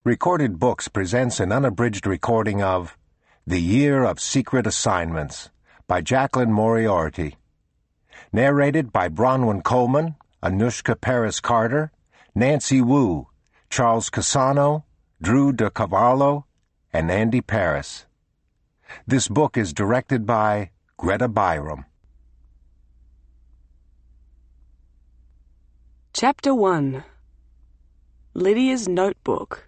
Recorded Books presents an unabridged recording of The Year of Secret Assignments by Jacqueline Moriarty. Narrated by Bronwyn Coleman, Anushka Paris-Carter, Nancy Wu, Charles Cassano, Drew DeCavallo, and Andy Paris. This book is directed by Greta Byram. Chapter 1. Lydia's Notebook.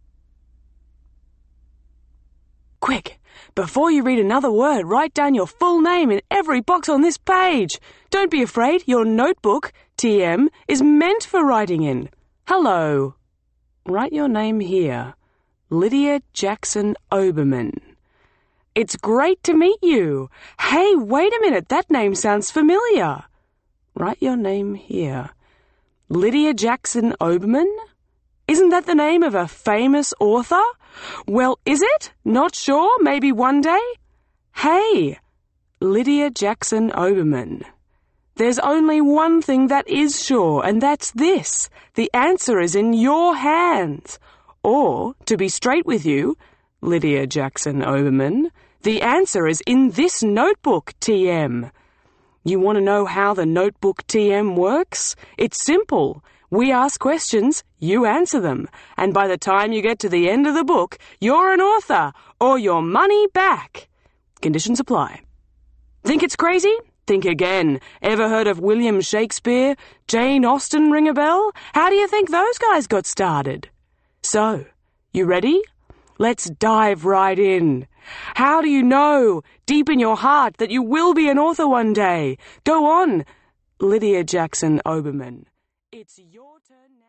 Quick! Before you read another word, write down your full name in every box on this page. Don't be afraid, your notebook, TM, is meant for writing in. Hello. Write your name here. Lydia Jackson Oberman. It's great to meet you. Hey, wait a minute, that name sounds familiar. Write your name here. Lydia Jackson Oberman? Isn't that the name of a famous author? Well, is it? Not sure? Maybe one day? Hey, Lydia Jackson Oberman. There's only one thing that is sure, and that's this. The answer is in your hands. Or, to be straight with you, Lydia Jackson Oberman, the answer is in this notebook, TM. You want to know how the notebook TM works? It's simple. We ask questions, you answer them, and by the time you get to the end of the book, you're an author, or your money back. Conditions apply. Think it's crazy? Think again. Ever heard of William Shakespeare? Jane Austen ring a bell? How do you think those guys got started? So, you ready? Let's dive right in. How do you know, deep in your heart, that you will be an author one day? Go on, Lydia Jackson Oberman. It's your turn now.